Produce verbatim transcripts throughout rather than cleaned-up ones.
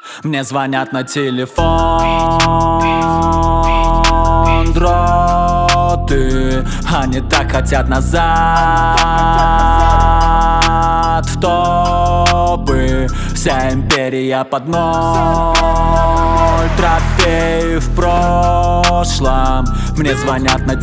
Мне звонят на телефон дроты, они так хотят назад в топы. Вся империя под ноль, трофеи в прошлом. Мне звонят на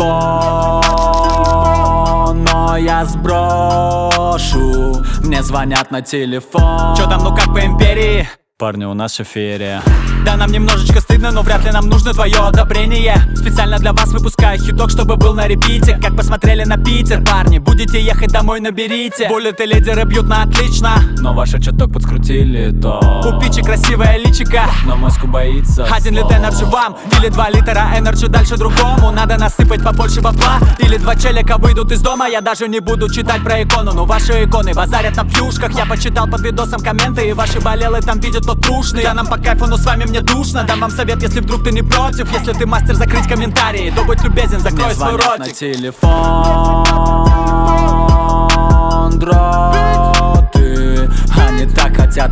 телефон, но я сброшу. Мне звонят на телефон. Чё там, ну как по империи? Парни, у нас эфирия. Да, нам немножечко стыдно, но вряд ли нам нужно твое одобрение. Специально для вас выпускаю хиток, чтобы был на репите. Как посмотрели на Питер, парни, будете ехать домой, наберите. Буллеты лидеры бьют на отлично, но ваш чаток подкрутили, то у Пичи красивая личика, но Моську боится. Один лит энерджи вам, или два литра энерджи дальше другому. Надо насыпать побольше бабла, или два челика выйдут из дома. Я даже не буду читать про икону, но ваши иконы базарят на плюшках. Я почитал под видосом комменты, и ваши болелы там видят, то трушный. Да, нам по кайфу, но с вами мне душно. Дам вам совет, если вдруг ты не против. Если ты мастер закрыть комментарии, то будь любезен, закрой свой ротик. На телефон дроты, они так хотят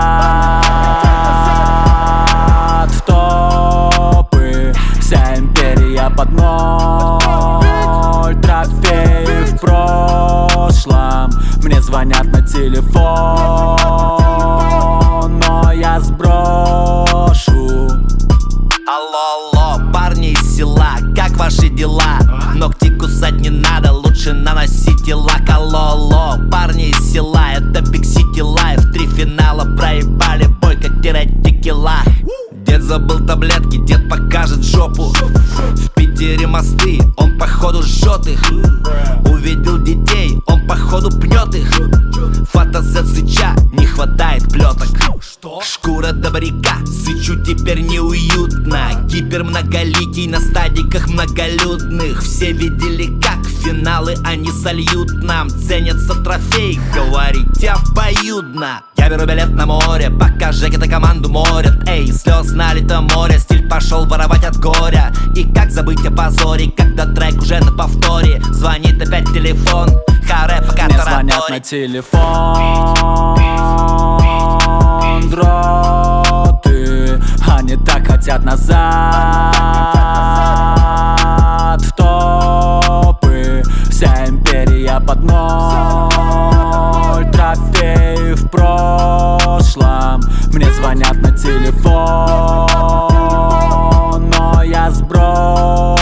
назад в топы. Вся империя под ноль, трофеи в прошлом. Мне звонят на телефон, но я сброшу. Алло, алло, парни из села, как ваши дела? Ногти кусать не надо, лучше наносите лак. Алло, алло, парни из села, это Big City Life. Три финала проебали бой, как терять текила. Дед забыл таблетки, дед покажет жопу. В Питере мосты, он походу жжет их. Увидел детей, он походу пнет их. Фотосет сыча, не хватает плеток. Шкура добряка, сычу теперь неуютно. Кипер многоликий на стадиках многолюдных. Все видели, как финалы они сольют нам. Ценятся трофеи, говорить обоюдно. Я беру билет на море, пока жекеты команду морят. Эй, слез налито море, стиль пошел воровать от горя. И как забыть о позоре, когда трек уже на повторе. Звонит опять телефон, харе пока мне звонят на телефон дроты, они так хотят назад в топы. Вся империя под ноль, трофеи в прошлом. Мне звонят на телефон, но я сброшу.